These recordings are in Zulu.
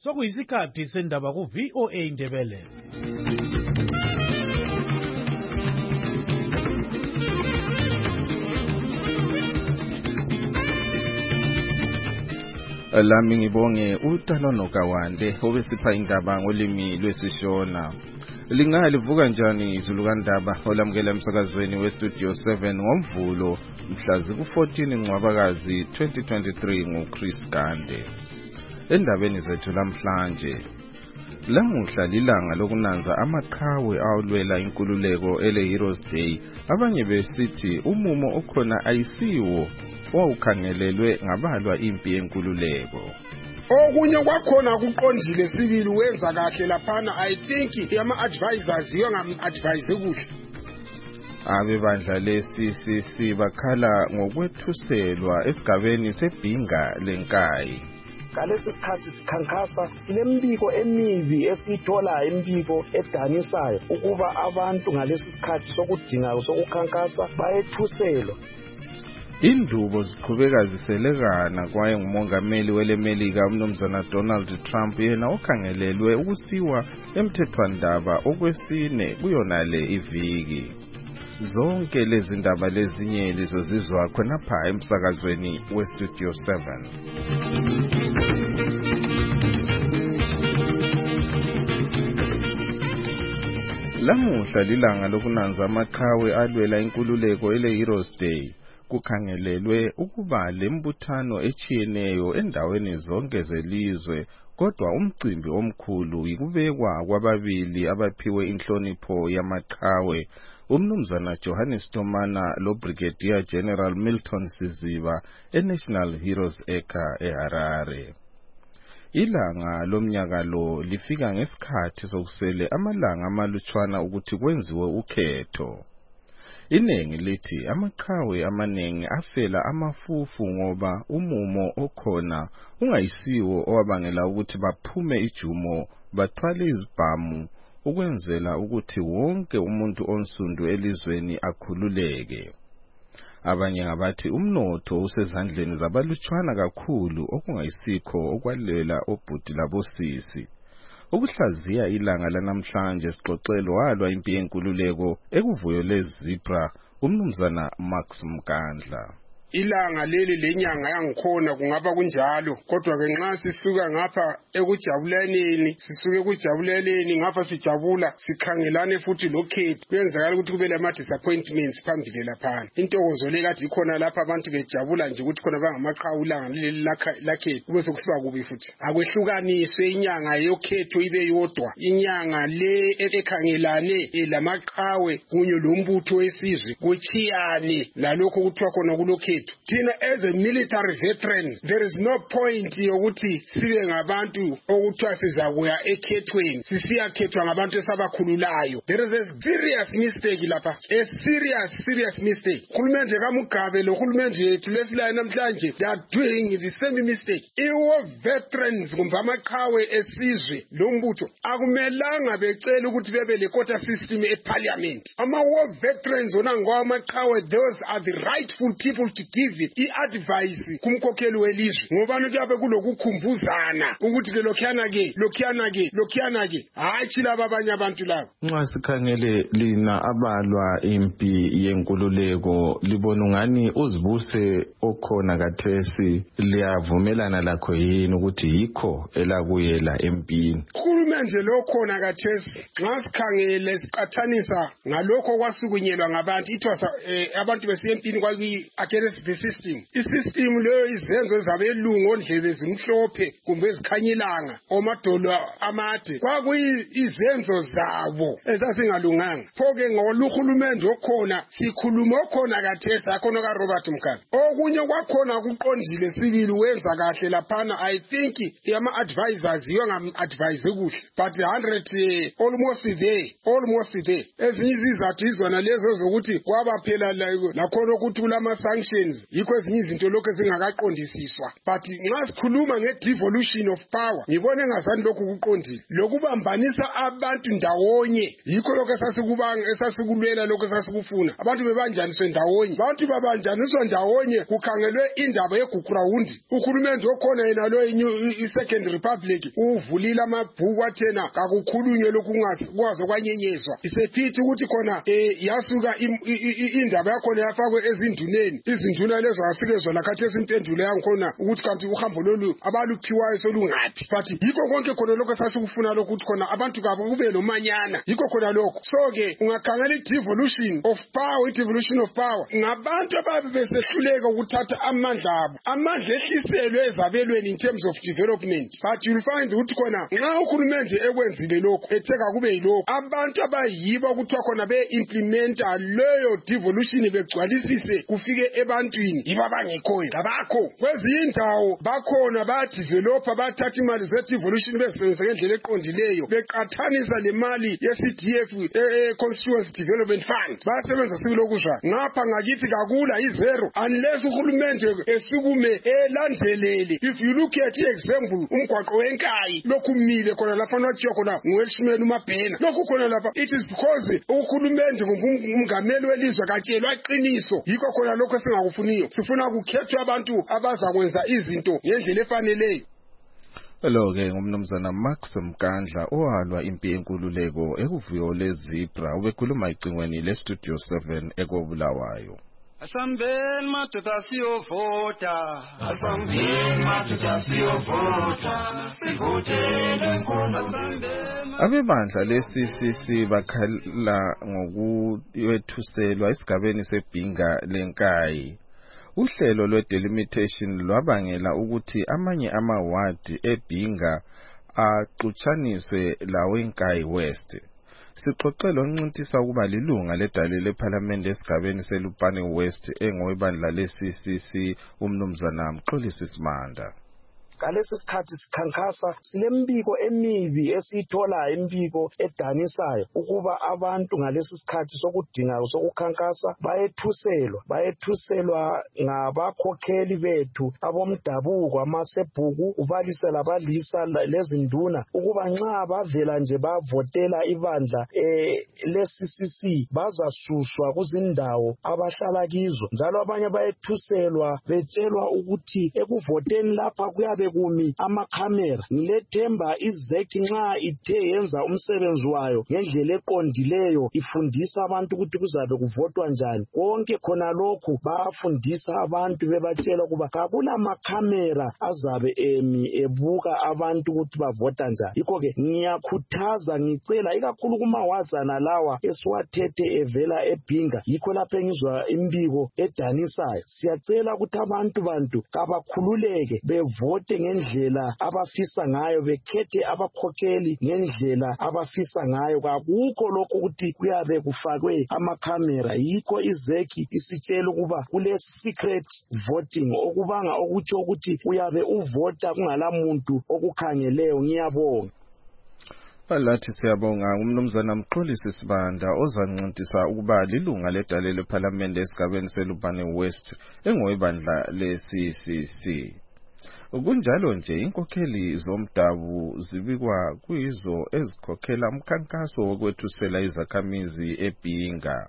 Sokuyisikhathi sendaba ku VOA Indebele. Lami ngibonge uTalono Kawande obesipha indaba ngolimi lwesiShona. Lingalivuka njani izulu kandaba olamukela emsakazweni weStudio 7 ngoMvulo mhla ziku-14 Ncwabakazi 2023 nguChris Gande. Endabeni zethu namhlanje, lamuhla lilanga lokunanza amaqhawe awulwela inkululeko ele-Heroes Day. Abanye besithi umumo okhona ayisiwo owawukhangelelwe ngabalwa impi yenkululeko. Okunye kwakhona kuqondile sibili wenza kahle laphana. I think ama-advisors yongam-advise kuhle. Abebandla le-CCC bakhala ngokwethuselwa esigabeni sebhinga lenkayi. Ngalesi sikhathi sikhankasa sinembiko emibi esiyithola imbiko edanisayo ukuba abantu ngalesi sikhathi sokudinga sokukhankasa bayethuselwa. Indubo ziqhubeka ziselekana kwaye ngumongameli weleMelika umnumzana Donald Trump yena okhangelelwe ukusiwa emthethwandaba okwesine kuyonale iviki. Zonke lezi ndaba lezinye lizozizwa khonapha emsakazweni weStudio 7. Lamuhla lilanga lokunanza amaqhawe alwela inkululeko ele-Heroes Day. Kukhangelelwe ukuba lembuthano echiyeneyo endaweni zonke zelizwe, kodwa umcimbi omkhulu yikubekwa kwababili abaphiwe inhlonipho yamaqhawe, umnumzana Johannes Tomana lo Brigadier General Milton Siziba eNational Heroes Acre eHarare. Ilanga lomnyaka lo lifika ngesikhathi sokusele amalanga amalutshwana ukuthi kwenziwe ukhetho. Iningi lithi amaqhawe amaningi afela amafufu ngoba umumo okhona ungayisiwo owabangela ukuthi baphume ijumo bathwale izibhamu ukwenzela ukuthi wonke umuntu onsundu elizweni akhululeke. Abanye ngabathi umnotho usezandleni zabalutshwana kakhulu okungayisikho okwalwela obhudi labosisi. Ukuhlaziya ilanga lanamhlanje sixoxelo walwa impi yenkululeko ekuvuyo lezibra umnumzana Max Mkandla. Ilanga leli lenyanga yangikhona kungaba kunjalo, kodwa ke nxa sisuka ngapha ekujabuleleni ngapha sijabula sikhangelane futhi lokhethi kuyenzakala ukuthi kube lama disappointments phambili laphana. Intokozo le kade ikhona lapha abantu bejabula nje ukuthi khona bangamaqhawe ilanga leli lakhethi kube sokusiba kubi futhi. Akwehlukaniswe inyanga yokhetho ibe yodwa, inyanga le ekhangelane lamaqhawe kunye lombutho wesizwe kuchiyane lalokho kuthiwa khona kulokhethi. Thina as a military veterans, there is no point yokuthi sibe ngabantu okuthiwa sizakuya ekhethweni sisiyakhethwa ngabantu esabakhululayo. There is a serious mistake lapha, a serious mistake. Uhulumende kaMugabe lo hulumende yethu lesilayo namhlanje, they are doing the same mistake. Iwo veterans kumbe amaqhawe esizwe lombutho akumelanga becela ukuthi bebe le quota system eparliament. Ama-war veterans ona ngawamaqhawe, those are the rightful people to give i-advice kumkhokheli welizwe. Ngobani kuyabe kulokukhumbuzana ukuthi ke lokhiyana ke hayi chilaba abanye abantu labo. Nxa sikhangele lina abalwa impi yenkululeko libona ngani uzibuse okhona kathesi liyavumelana lakho yini ukuthi yikho elakuyela empini? Uhulumende lo khona kathesi nxa sikhangele siqathanisa ngalokho kwasukunyelwa ngabantu ithwasa abantu besempini against the system. Isystem leyo izenzo zabelungu ondlebe zimhlophe kumbe ezikhanyilanga omadolo amade kwakuyizenzo zabo ezazingalunganga. Phoke ngoluhulumende okhona sikhuluma okhona kathesi akhona kaRobert Mugabe. Okunye kwakhona kuqondile sibili wenza kahle laphana. I think ama-advisors yongam-advise kuhle, but 100 almost there. Ezinye izizathu izona lezo zokuthi kwaba phela lakhona ukuthi kulama-sanction friends yikho ezinye izinto lokho ezingakaqondisiswa but nxa sikhuluma nge-devolution of power ngibone ngazani lokhu kuqondile lokubambanisa abantu ndawonye yikho lokho esasikulwela lokho esasikufuna abantu bebanjaniswe ndawonye abantu babanjaniswa ndawonye kukhangelwe indaba yeGukurawundi uhulumende okhona yena lo i-Second Republic uvulile amabhuku athena kakukhulunywe lokhu kwazo kwanyenyezwa isephithi ukuthi khona yasuka indaba yakhona yafakwe ezinduneni izinduna lezo asikezwe lakhathesi impendulo yangikhona ukuthi kanti uhambo lolu abaluphiwayo solungaphi but yikho konke khona lokho sasikufuna lokho ukuthi khona abantu kabo kube nomanyana yikho khona lokho so-ke ungakhangela i-devolution of power ngabantu ababe besehluleka ukuthatha amandla abo amandla ehliselwe ezabelweni in terms of development but you'll find ukuthi khona nxa uhulumende ekwenzile lokho etheka kube yilokho abantu abayibo ukuthiwa khona be-implementa leyo devolution begcwalisise kufike ebantwini yibo abangekhoyo ngabakho kwezinye indawo bakhona bayadevelopha bathatha imali ze-devolution bezisebenzisa ngendlela eqondileyo beqathanisa le mali ye-CDF Constituency Development Fund bayasebenza sibilokuzwa ngapha ngakithi kakula izero unless uhulumende esukume elandelele if you look at i-example umgwaqo wenkayi lokhu umile khona lapha nothiwa khona nguwelishimela umabhena lokhu khona lapha it is because uhulumende umngameli welizwe katshelwa iqiniso yikho khona lokho esingakufuniyo sifuna kukhethwe abantu abazakwenza izinto ngendlela efaneleyo. Lo-ke ngumnumzana Max Mkandla owalwa impi yenkululeko ekuvuyo lezibra ubekhuluma icingweni le-Studio 7 ekobulawayo. Asambeni madoda siyovota asambeni madoda siyovota sivotele nkosi abebandla le-CCC bakhala ngokuwethuselwa esigabeni sebhinga lenkayi uhlelo lwe-delimitation lwabangela ukuthi amanye amawadi ebhinga axutshaniswe lawenkayi West sixoxela oncintiswa ukuba lilunga ledale lephalamende esigabeni selupane West engowebandla le-CCC umnumzana Mxolisi Simanda. Ngalesi sikhathi sikhankasa silembiko emibi esithola imbiko edanisayo ukuba abantu ngalesi sikhathi sokudinga sokukhankasa bayethuselwa ngabakhokheli bethu abomdabuko amasebhuku ubalise labalisa lezinduna ukuba nxa bavela nje bavotela ibandla le-CCC bazasuswa kuzindawo abahlala kizo njalo abanye bayethuselwa betshelwa ukuthi ekuvoteni lapha kuyabe kumi amakhamera ngilethemba izeki nxa ithe yenza umsebenzi wayo ngendlela eqondileyo ifundisa abantu ukuthi kuzabe kuvotwa njani konke khona lokhu bayafundisa abantu bebatshela kuba kakula makhamera azabe ebuka abantu ukuthi bavota njani yikho ke ngiyakhuthaza ngicela ikakhulu kumawazana lawa esiwathethe evela ebhinga yikho lapho engizwa imbiko edanisayo siyacela ukuthi abantu kabakhululeke bevote ngendlela abafisa ngayo bekhethe abakhokheli ngendlela abafisa ngayo kakukho lokho ukuthi kuyabe kufakwe amakhamera yikho izeki isitshela ukuba kule secret voting okubanga okutsho ukuthi uyabe uvota kungalamuntu okukhangeleyo ngiyabonga. Lathi siyabonga umnumzana Mxolisi Sibanda ozancintisa ukuba lilunga ledale lephalamende esigabeni selupane West engowebandla le-CCC. Kunjalo nje inkokheli zomdabu zibikwa kuyizo ezikhokhela umkhankaso wokwethusela izakhamizi ebhinga.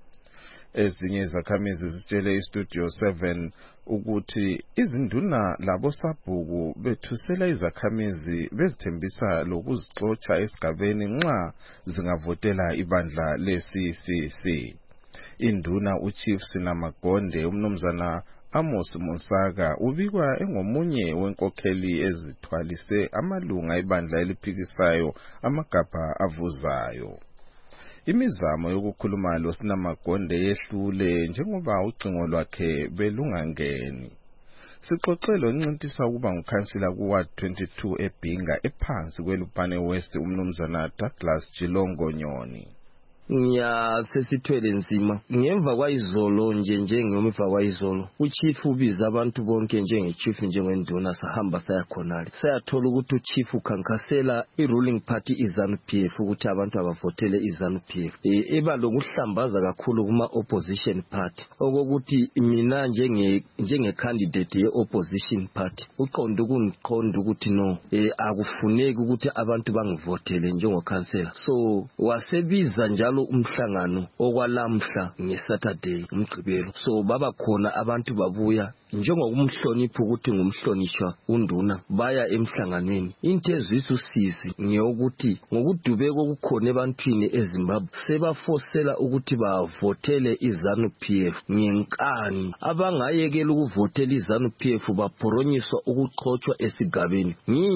Ezinye izakhamizi zitshele iStudio 7 ukuthi izinduna labo sabhuku bethusela izakhamizi bezithembisa lokuzixotsha esigabeni nxa zingavotela ibandla le-CCC. Induna uChief Sinamagonde umnumzana Amos Monsaka ubikwa engomunye wenkokheli ezithwalise amalunga ebandla eliphikisayo amagabha avuzayo. Imizamo yokukhuluma lo Sinamagonde yehlule njengoba ucingo lwakhe belungangeni. Sixoxela oncintisa ukuba ngukhansila kuWard 22 ebhinga ephansi kwelupane West umnumzana Douglas Jilongo Nyoni. ngiyasesithwele nzima ngemva kwayizolo njengemva kwayizolo uchief ubiza abantu bonke njengechief njengenduna sahamba sayakhonale sayathola ukuthi uchief ukhankasela iruling party iZANU-PF ukuthi abantu abavotele iZANU-PF eba lokuhlambaza kakhulu kuma opposition party okokuthi mina njenge candidate ye opposition party uqonda ukuthi no akufuneki ukuthi abantu bangivotele njengokhansela so wasebiza njalo umhlangano okwalamhla ngeSaturday umgqibelo so baba khona abantu babuya njengokumhlonipha ukuthi ngumhlonishwa unduna baya emhlanganweni into ezisusizi ngeyokuthi ngokudubeka okukhona ebantwini eZimbabwe sebafosela ukuthi bavotele iZANU-PF ngenkani abangayekela ukuvotela iZANU-PF baphronyiswa ukuxoxwa esigabeni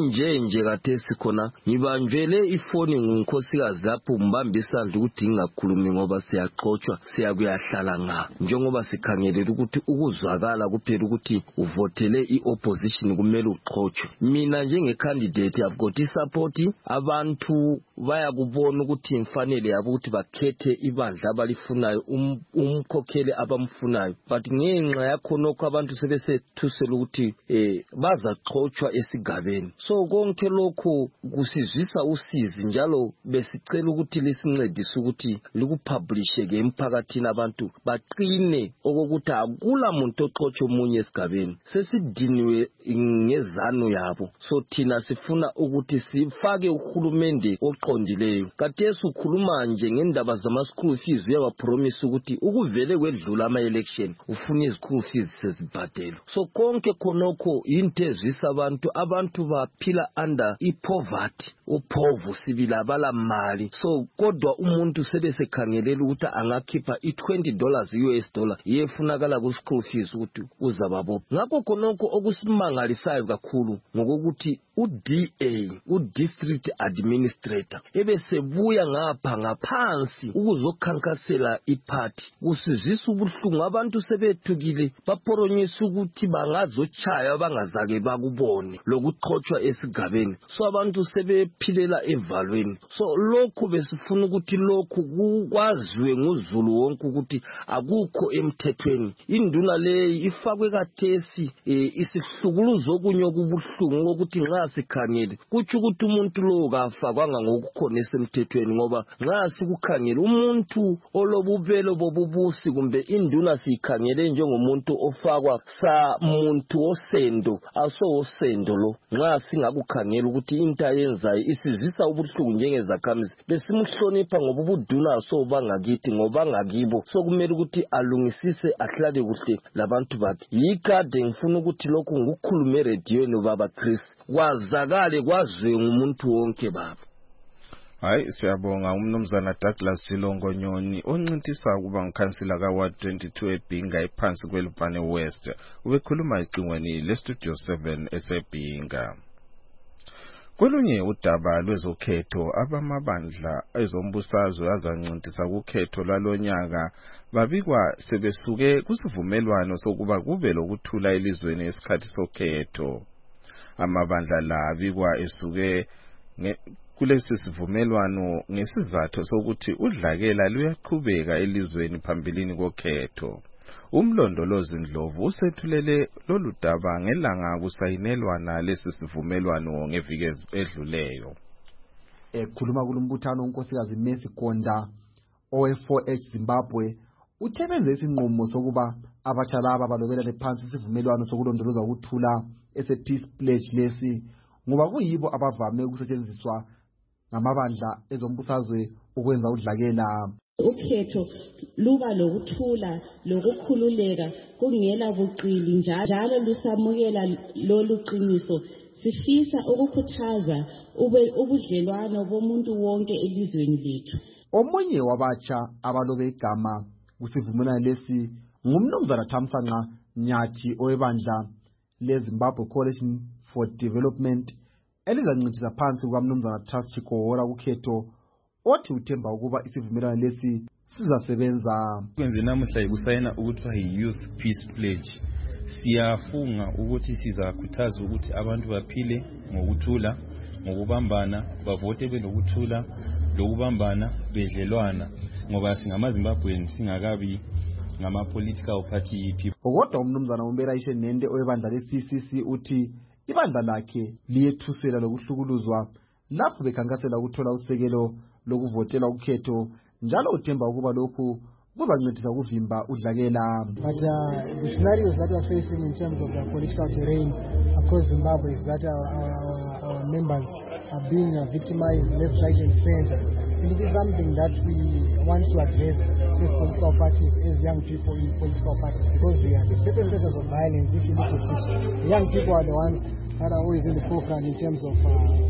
nje khathesi khona ngibanjwele ifoni ngunkosikazi lapho mbamba isandla ukuthi ngingakhulumi ngoba siyaxoxwa siyakuyahlala nga njengoba sikhangelela ukuthi ukuzwakala kuphela ukuthi uvotele iopposition kumele uxoxwe mina njenge candidate I've got support abantu bayakubona ukuthi imfanele yabo ukuthi bakhethe ibandla abalifunayo umkhokheli abamfunayo but ngenxa yakho nokho abantu sebesethusela ukuthi bazaxoxwa esigabeni so konke lokho kusizwisa usizi njalo besicela ukuthi lisincedise ukuthi likupublishe ke emphakathini abantu baqine okokuthi akula muntu oxoxa omunye esigabeni sesidiniwe ngezano yabo so thina sifuna ukuthi sifake uhulumende oqondileyo kathesi ukhuluma nje ngendaba zama school fees uyabapromise ukuthi ukuvele kwedlula ama election ufuna izikhool fees sezibhadelo so konke khonokho into ezisa abantu baphila under ipoverty uphovu sibila abala mali so kodwa umuntu sebesekhangelela ukuthi angakhipha $20 US dollar yefunakala ku school fees ukuthi uzababo ngakho khonokho okusimangalisayo kakhulu ngokuthi uDA udistrict administrator ebesebuya ngaphansi ukuzokhankasela iparty usizisa ubuhlungu abantu sebethukile baphronyisa ukuthi bangazochaya bangazake bakubone lokuxoxwa esigabeni so abantu sebephilela evalweni so lokho besifuna ukuthi lokho kukwaziwe nguzulu wonke ukuthi akukho emthethweni induna leyi ifakwe kathesi isihlukuluzo okunye okubuhlungu ukuthi nxa sikhangele kuthi ukuthi umuntu lo kafakwanga ngokukhona esemthethweni ngoba nxa sikukhangela umuntu olobubelo bobubusi kumbe induna sikhangele njengomuntu ofakwa muntu osendo osendo lo nxa singakukhangela ukuthi into ayenzayo isizisa ubuhlungu njengezakhamizi besimhlonipha ngoba ubuduna so bangakithi ngoba ngakibo so kumele ukuthi alungisise ahlale kuhle labantu bakhe yikade ngifuna ukuthi lokho ngikukhulume radioweni baba Chris kwazakale kwaziwe ngumuntu wonke baba hayi siyabonga umnumzana Douglas Silongo Nyoni oncintisa ukuba ngikhansila ka Ward 22 eBhinga ephansi kweLupane West ubekhuluma icingweni le Studio 7 eseBhinga kolunye udaba lwezokhetho abamabandla ezombusazwe azancintisa ukhetho lalonyaka babikwa sebesuke kusivumelwano sokuba kube lokuthula elizweni esikhathi sokhetho amabandla la abikwa esuke kulesi sivumelwano ngesizathu sokuthi udlakela luyaqhubeka elizweni phambilini kokhetho umlondolozi Ndlovu usethulele lolu daba ngelanga kusayinelwana lesi sivumelwano ngeviki edluleyo ekhuluma kulombuthano unkosikazi Mercy Gonda owe4H Zimbabwe uthebenze isinqumo sokuba abatsha laba balobelele phansi isivumelwano sokulondoloza ukuthula ese-Peace Pledge lesi ngoba kuyibo abavame ukusetshenziswa ngamabandla ezombusazwe ukwenza udlakela ukhetho luba lokuthula lokukhululeka kungela buqili njalo lusamukela lolu qiniso sifisa ukukhuthaza ubudlelwano bomuntu wonke elizweni lethu omunye wabatsha abalobe igama kusivumelwano lesi ngumnumzana Thamsanqa Nyathi owebandla leZimbabwe Coalition for Development elizancintisa phansi kukamnumzana Trust Chikora ukhetho othi uthemba ukuba isivumelwano lesi sizasebenza kwenze namuhla yikusayina ukuthiwa yi-Youth Peace Pledge siyafunga ukuthi sizakhuthaza ukuthi abantu baphile ngokuthula ngokubambana bavote benokuthula lokubambana bedlelwana ngoba singamaZimbabwean singakabi ngama-political party people. Kodwa umnumzana Umbera Ishenende owebandla le-CCC uthi ibandla lakhe liyethusela lokuhlukuluzwa lapho bekhankasela ukuthola usekelo lokuvotela ukhetho njalo uthemba ukuba lokhu kuzancedisa ukuvimba udlakela. But the scenarios that we are facing in terms of the political terrain across Zimbabwe is that our members are being victimized left, right and center. And it is something that we want to address as political parties, as young people in political parties, because we are the perpetrators of violence. If you look at it, the young people are the ones that are always in the forefront in terms of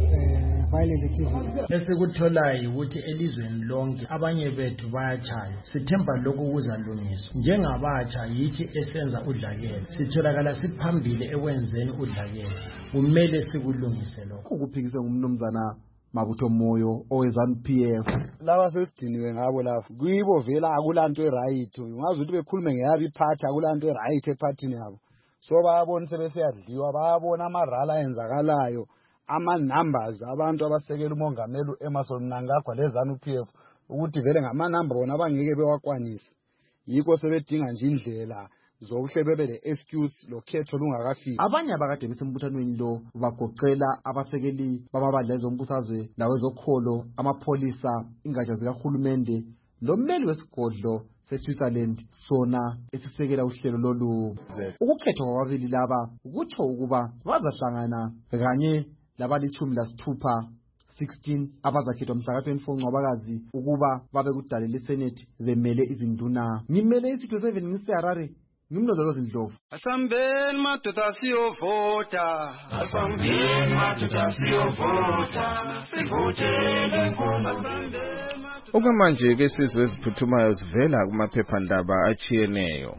violent activity. Esikutholayo ukuthi elizweni lonke abanye bethu bayachaya. Sithemba lokhu kuzalungiswa. Njengabatsha yithi esenza udlakela. Sitholakala siphambili ekwenzeni udlakela. Kumele sikulungise lokho. Ukuphikiswa ngumnumzana Mabutho Moyo oweZANU-PF. Laba sesidiniwe ngabo lapho. Kuyibo vela akulanto eright. Ungazi ukuthi bekhulume ngeyabi iphathi akulanto eright ephathini yabo. So bayabona sebesiyadliwa bayabona amarala enzakalayo. Ama-numbers abantu abasekela umongameli Emmerson Mnangagwa leZANU-PF ukuthi vele ngama-number bona abangeke bewakwanise. Yikho sebedinga nje indlela zokuhle bebe le-excuse lokhetho lungakafiki. Abanye abakade besembuthanweni lo bagoqela abasekeli bamabandla ezombusazwe lawezokholo, amapholisa, ingatsha zikahulumende nommeli wesigodlo seSwitzerland sona esisekela uhlelo lolu. Ukukhethwa kwababili laba kutsho ukuba bazahlangana kanye labalitshumi lasithupha 16 abazakhethwa mhla ka-24 Ncwabakazi ukuba babe kudale leSenate bemele izinduna. Ngimele isitho 7 ngiseHarare. Ngimlondolozi Ndlovu. Asambeni madoda siyovota. Asambeni madoda siyovota. Sivotele Nkosi. Okwamanje ke sizwe eziphuthumayo zivela kumaphephandaba achiyeneyo.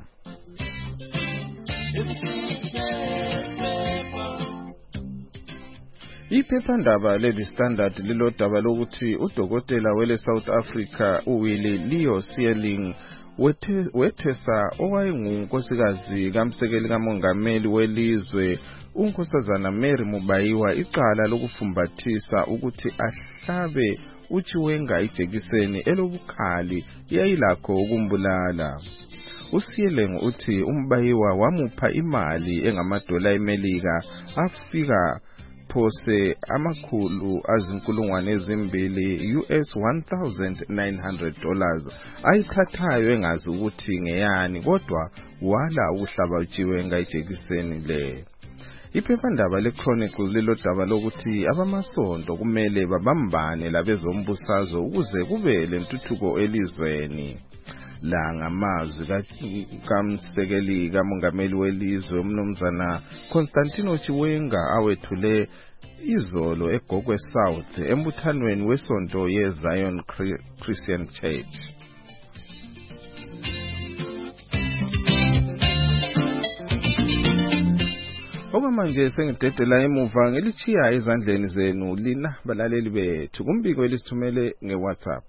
Iphephandaba le Standard lilodaba lokuthi udokotela wele South Africa uWillie Leo Sealing wethesa owayengunkosikazi kamsekeli kamongameli welizwe unkosazana Mary Mubayiwa icala lokufumbathisa ukuthi ahlabe uChiwenga ijekiseni elobukhali yayilakho ukumbulala. uSealing uthi uMbayiwa wamupha imali engamadola eMelika afika phose amakhulu azinkulungwane ezimbili US $1,900 ayithathayo engazi ukuthi ngeyani kodwa wala ukuhlaba uChiwenga ijekiseni le. Iphephandaba leChronicle lilodaba lokuthi abamasonto kumele babambane labezombusazwe ukuze kube lentuthuko elizweni. La ngamazwi kamsekeli kamongameli welizwe umnumzana Constantino Chiwenga awethule izolo eGogwe South embuthanweni wesonto yeZion Christian Church. Okwamanje sengidedela emuva ngelichiya ezandleni zenu lina balaleli bethu kumbiko elisithumele ngeWhatsApp.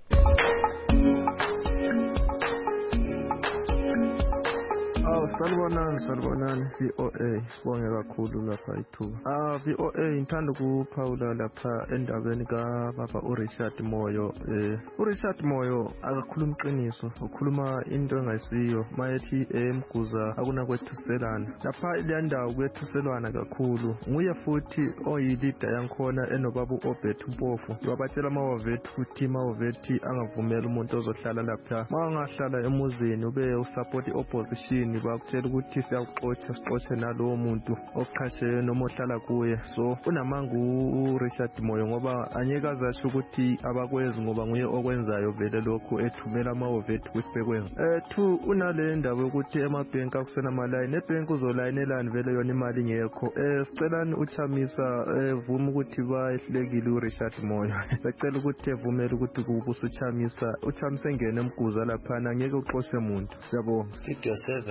Salibonani VOA sibonge kakhulu lapha ithuba. VOA ngithanda ukuphawula lapha endabeni kaBaba uRichard Moyo. uRichard Moyo akakhuluma iqiniso, ukhuluma into engayisiyo. Mayethi emguza akunakwethuselana. Lapha ile ndawo kwethuselwana kakhulu. Nguye futhi oyilida yankhona enobaba uObert Mpofu. Wabatshela amawavethu ukuthi amawavethi angavumela umuntu ozohlala lapha. Mangahlala emuzini ube usupport opposition bakutshela ukuthi sixoxe nalowo muntu oqhashe noma ohlala kuye. So unamangu uRichard Moyo ngoba anyeke azasho ukuthi abakwenzi ngoba nguye okwenzayo vele lokho ethumela amawavethu ukuthi bekwenza. Two unale ndaba yokuthi emabhenki akusena malayini ebhenki uzolayinelani vele yona imali ngekho. Sicelani uChamisa vuma ukuthi bayehlekile uRichard Moyo. Sicela ukuthi evumele ukuthi kubusa uChamisa engene emguza lapha angeke uxoxe umuntu. Siyabonga. Studio 7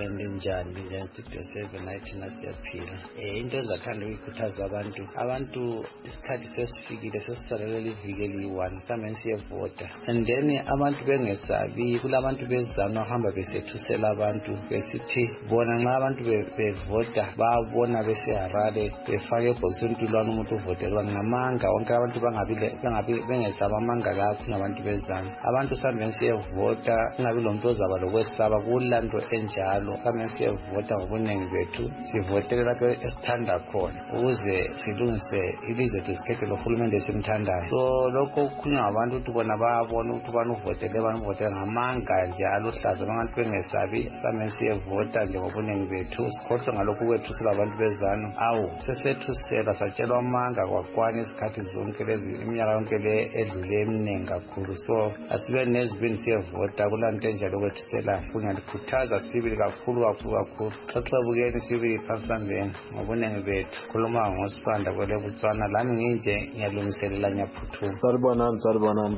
Linjani Studio 7 nathi nasiyaphila. Into enzathanda ukuyikhuthaza abantu isikhathi sesifikile sesisalele iviki eliyi-1 sameni siyevota, and then abantu bengesabi kulabantu bezizana ohamba besethusela abantu besithi bona nxa abantu bevota babona beseharare befake ebhokisini intulwana umuntu uvotelwa ngamanga wonke abantu bengesaba amanga kakho nabantu bezizana. Abantu sameni siyevota kungabi lomuntu ozaba lokwesaba kulanto enjalo. Sameni siyevota ngobunengi bethu sivotele lapho esithanda khona ukuze silungise ilizwe disikhethe lohulumende esimthandayo. So lokho kukhulunywa ngabantu ukuthi bona bayabona ukuthi bani uvotele ngamanga njalo hlaza abantu bengesabi. Sameni siyevota nje ngobunengi bethu sikhohlwe ngalokhu kwethusela abantu bezizana. Sesethusela satshelwa amanga kwakwana isikhathi zonke lezi iminyaka yonke le edlule eminingi kakhulu. So asibe nezibini siyevota kulanto enjalo kwethusela kungalikhuthaza sibili kakhulu. Xaxabukeni sibili phasambeni ngobunengi bethu. Khuluma ngosifanda kwele Botswana lami nginje ngiyalungiselela ngiyaphuthuma. Salibonani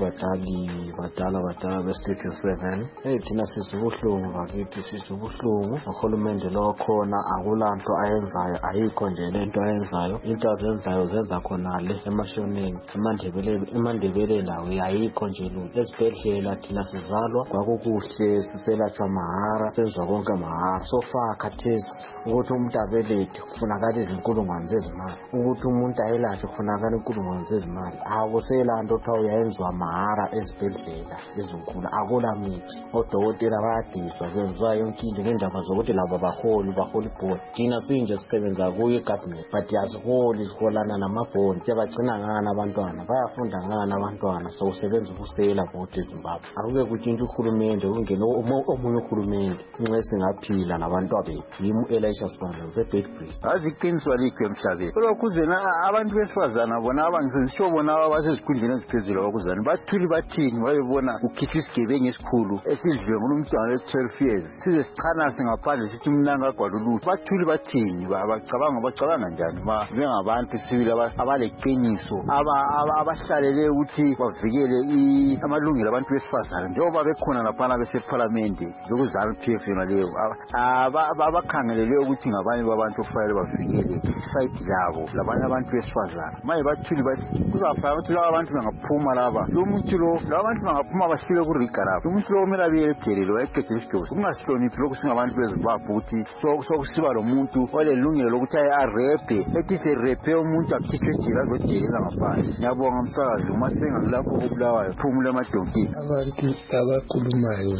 badala beStudio 7. Thina sizubuhlungu bakithi sizubuhlungu. Uhulumende lo khona akulanto ayenzayo ayikho nje lento ayenzayo. Into azenzayo zenza khonale emashoneni emandebele lawo ayikho nje lutho. Esibhedlela thina sizalwa kwakukuhle siselatshwa mahara senzwa konke mahara. So far khathesi ukuthi umuntu abelethe kufunakala izinkulungwane zezimali, ukuthi umuntu ayelatshwe kufunakala inkulungwane zezimali. Akusela nto kuthiwa uyayenzwa mahara ezibhedlela ezinkulu, akula mithi. Odokotela bayadiswa kwenziwa yonke into ngendaba zokuthi labo baholi ibhodi. Thina sinje sisebenza kuyo igovernment but asiholi siholana namabhondi. Siyabagcina ngani abantwana, bayafunda ngani abantwana, so usebenza ubusela bodi eZimbabwe. Akuke kutshintshe uhulumende kungene omunye uhulumende nxa singaphila nabantwana bethu. Yimi Elisha Sibanda zeBedbridge. Aziqiniswa likho emhlabeni. Lokuzena abantu besifazana bona abangisho bona abasezikundleni eziphezulu abakuzana bathuli bathini bayebona ukhipha isigebengu esikhulu esidliwe ngumntwana we-12 years size sichana singaphandle sithi umnanga gwalulutho. Bathuli bathini bacabanga njani bengabantu sibili abaleqiniso abahlalele ukuthi bavikele amalungelo abantu besifazana njengoba bekhona laphana beseparlamente lokuzana PF yona leyo abakhangelele ukuthi ngabanye babantu kufanele bavikele isayidi labo labanye abantu besifazana. Maye bathuli kuzafanele ukuthi laba abantu bangaphuma laba abantu bangaphuma bashile kurigara. Umuntu lo kumele abeyedelelo eqedile isigaba kungasihloniphi lokhu singabantu beZimbabwe ukuthi sokusiba lo muntu olelungelo lokuthi arepe ethi serepe umuntu akhitshwe ejele azodelela ngaphandle. Ngiyabonga umsakazi uMasenga lapho kubulawayo phumule emadongeni. Abantu abakhulumayo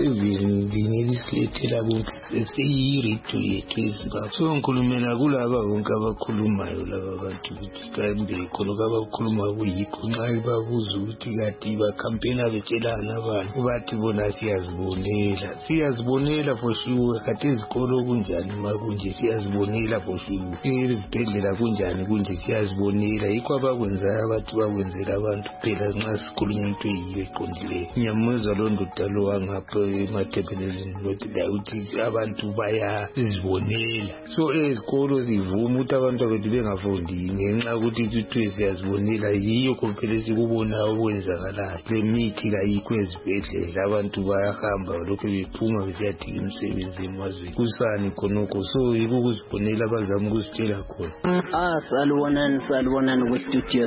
nginelisilethela bonke sesiyiritu yethu eZimbabwe. So ngikhulumela kulaba bonke abakhulumayo laba bantu ukuthi kambe khona abakhuluma kuyikho nxa babuza ukuthi kati bakampena betshelana abantu bathi bona siyazibonela for sure. Kati izikolo kunjani makunje siyazibonela for sure. Ezibhedlela kunjani siyazibonela. Yikho abakwenzayo abathi bakwenzela abantu phela nxa sikhuluma into eyiyo eqondileyo. Ngiyamuzwa lo ndoda lo wangapha emathebelezini ukuthi abantu bayazibonela. So ezikolo zivuma ukuthi abantu bethu bengafundi ngenxa ukuthi kuthiwe siyazibonela. Yiyo phela sikubona okwenzakalayo. Le mithi kayikho ezibhedlela, abantu bayahamba lokhu bephuma besiyadinga imisebenzi emazweni. Kusani khonokho? So yikho ukuzibonela abazama ukusitshela khona. Salibonani kuStudio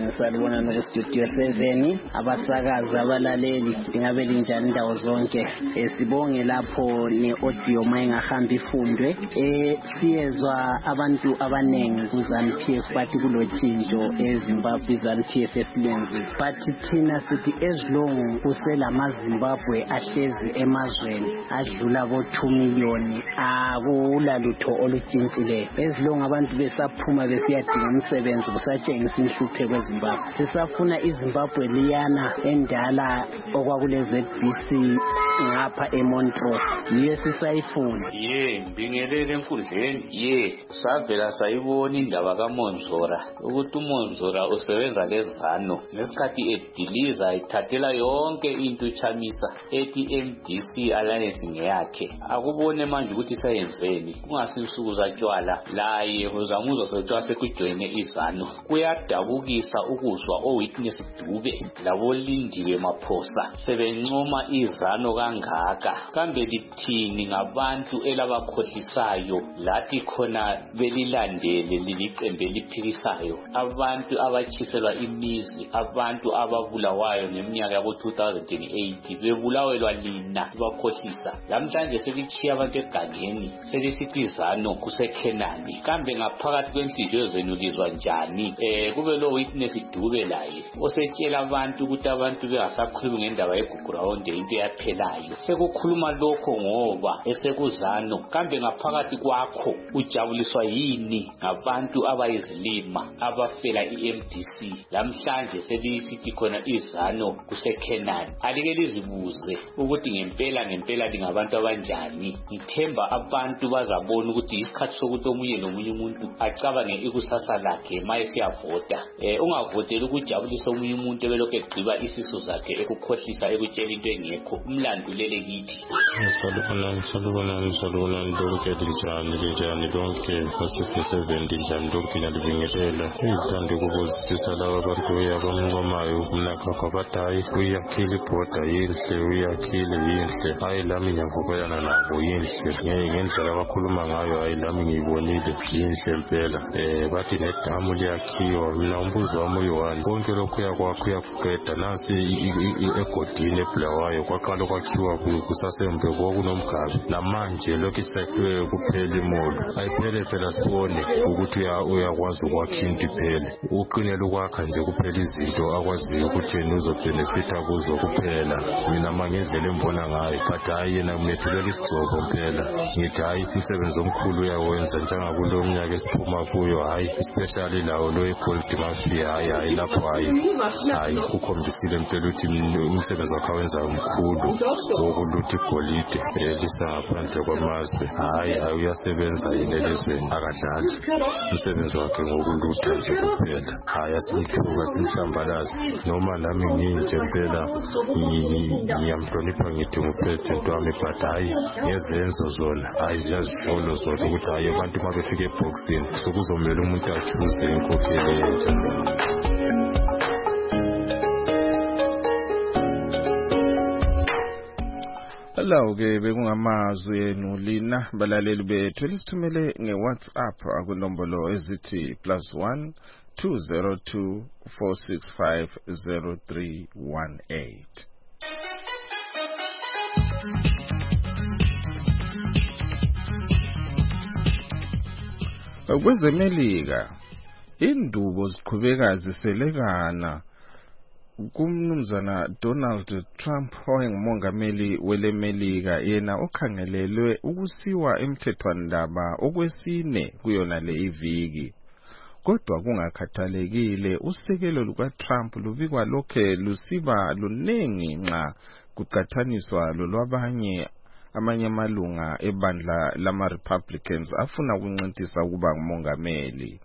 7 abasakazi abalaleli ingabe linjani indawo zonke. Sibonge lapho ne-audio mayengahamba ifundwe. Siyezwa abantu abanengi kuZANU-PF bathi kulotshintsho eZimbabwe iZANU-PF esilenzi, but thina sithi as long kuselamaZimbabwe ahlezi emazweni adlula bo2 million akula lutho olutshintshileyo. As long abantu besaphuma besiyadinga umsebenzi kusatshengisa inhluphe kweZimbabwe. Sisafuna iZimbabwe liyana endala okwakule ZBC ngapha eMontrose. Yiyo sisayifuna. Mbingelele enkundleni. Savela sayibona indaba kaMonzora ukuthi uMonzora usebenza leZANU ngesikhathi ediliza ithathela yonke into ichamisa ethi MDC alliance ngeyakhe. Akubone manje ukuthi sayenzeni. Kungasinsuku zatshwala laye uzamuzwa sotshwa sekujoine iZANU. Kuyadabukisa ukuzwa oWitness Dube laboLindiwe Maphosa sebencoma iZANU kangaka. Kambe lithini ngabo labantu elabakhohlisayo lathi khona belilandele lilicembe eliphikisayo, abantu abatshiselwa imizi, abantu ababulawayo ngeminyaka yabo 2008 bebulawelwa lina libakhohlisa. Lamhlanje selitshiya abantu egangeni selisithi izano kuseKhenani. Kambe ngaphakathi kwenhliziyo zenu lizwa njani? Kube lo witness Dube laye osetshela abantu ukuthi abantu bengasakhulumi ngendaba yeGugurawonde into yaphelayo. Sekukhuluma lokho ngoba esekuzano. Kambe ngaphakathi kwakho ujabuliswa yini ngabantu abayizilima abafela iMDC? Lamhlanje selisithi khona izano kuseKhenani. Alike lizibuze ukuthi ngempela lingabantu abanjani. Ngithemba abantu bazabona ukuthi isikhathi sokuthi omunye nomunye umuntu acabange ikusasa lakhe maye siyavota. Ungavotela ukujabulisa omunye umuntu ebelokhu egqiba isisu zakhe ekukhohlisa ekutshela into engekho. Umlando lele kithi. Salubonani lonke linjani lonke base-7 linjani lonke nalibingelela. Ngithanda ukubuzisisa laba abantu abamncomayo umnakhakho abathi hayi uyakhile ibhoda yinhle, uyakhile yinhle. Hayi lami ngiyavukelana nabo yinhle. Ngendlela abakhuluma ngayo hayi lami ngiyibonile yinhle impela. Bathi nedamu liyakhiwa. Mina umbuzo wami uyi-1, konke lokhu uyakwakho uyakuqeda nansi egodini eBulawayo kwaqala kwakhiwa kusasembe kunomgabi. Namanje lokhu isakhiwe kuphela imolo. Ayiphele phela sibone ukuthi uyakwazi ukwakha into iphele. Uqinele ukwakha nje kuphela izinto akwaziyo ukuthi yena uzobenefita kuzo kuphela. Mina mangendlela embona ngayo but hayi yena umethulela isigcobo phela. Ngithi hayi umsebenzi omkhulu uyawenza njengakulo mnyaka esiphuma kuyo, hayi especially lawo lo eGold Mafia. Hayi lapho hayi ukhombisile impela ukuthi umsebenzi wakhe awenza umkhulu wokuluthi igolide lisangaphandle kwamazwe. Hayi uyasebenza yilelezweni akadlali umsebenzi wakhe ngokulutha nje kuphela. Hayi asimthuka simhlambalazi. Noma nami nginje impela ngiyamhlonipha ngithi ngupresident wami but hayi ngezenzo zona hayi ziyaziholo zona ukuthi hayi abantu uma befika eboxini sokuzomela umuntu achuze inkokheli yentsha. Lawo ke bekungamazwi enu lina balaleli bethu elisithumele ngeWhatsApp akunombolo ezithi +1 202 465 0318. Kwezemelika indubo ziqhubeka ziselekana kumnumzana Donald Trump oyengumongameli welemelika, yena okhangelelwe ukusiwa emthethwandaba okwesine kuyona le iviki. Kodwa kungakhathalekile usekelo lukaTrump lubikwa lokhe lusiba luningi nxa kuqathaniswa lolwabanye amanye amalunga ebandla lama-Republicans afuna ukuncintisa ukuba ngumongameli.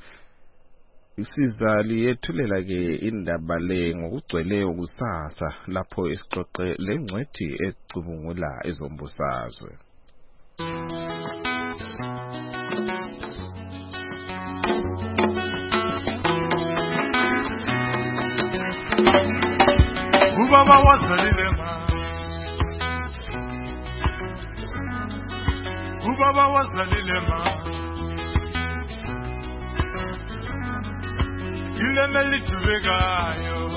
Isizali yethulela ke indaba le ngokugcweleyo kusasa lapho esixoxe lengcwethi ecubungula ezombusazwe. Ubaba wazalile ma, ubaba wazalile ma, ilemeli tubekayo,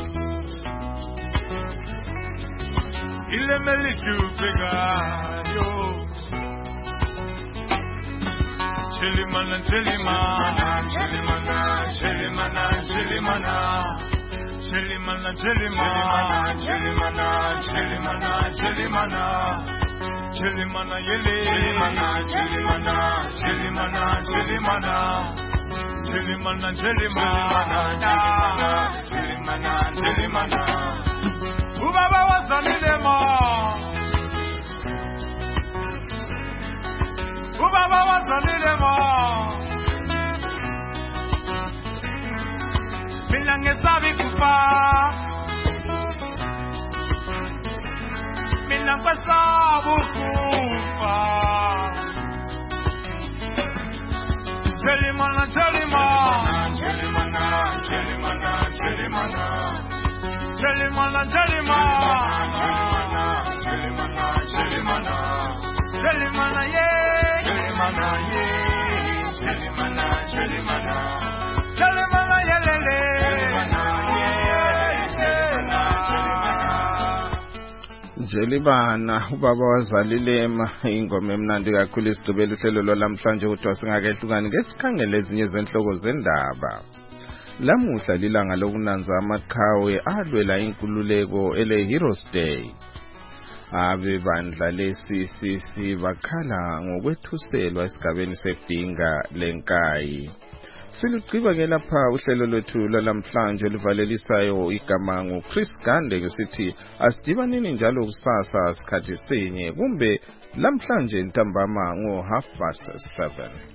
ilemeli tubekayo. Chelimana, chelimana, chelimana, chelimana, chelimana. Chelimana, chelimana, chelimana, chelimana, chelimana, chelimana, yele, chelimana, chelimana, chelimana, chelimana, chelimana, chelimana, chelimana, chelimana. Ubaba wazalile mo, ubaba wazalile mo. Mina ngesabi kufa, mina ngesabi kufa. Chelimana, chelimana, chelimana, chelimana, chelimana, chelimana, chelimana, chelimana, chelimana, chelimana, Chelimana ye, Chelimana ye, Chelimana, Chelimana, Chelimana ye lele, Chelimana ye, Chelimana, Chelimana. Jelibana ubaba wazalilema ingoma emnandi kakhulu isigqibela uhlelo lwalamhlanje kodwa singakehlukani ngesikhangele ezinye zenhloko zendaba. Lamuhla lilanga lokunanza amaqhawe alwela inkululeko ele Heroes Day. Abe bandla leCCC bakhala ngokwethuselwa esigabeni sebhinga lenkayi. Silugqiba ke lapha uhlelo lwethu lwalamhlanje livalelisayo igama nguChris Gande ngesithi asidibanini njalo kusasa sikhathi sinye kumbe lamhlanje ntambama ngo 7:30.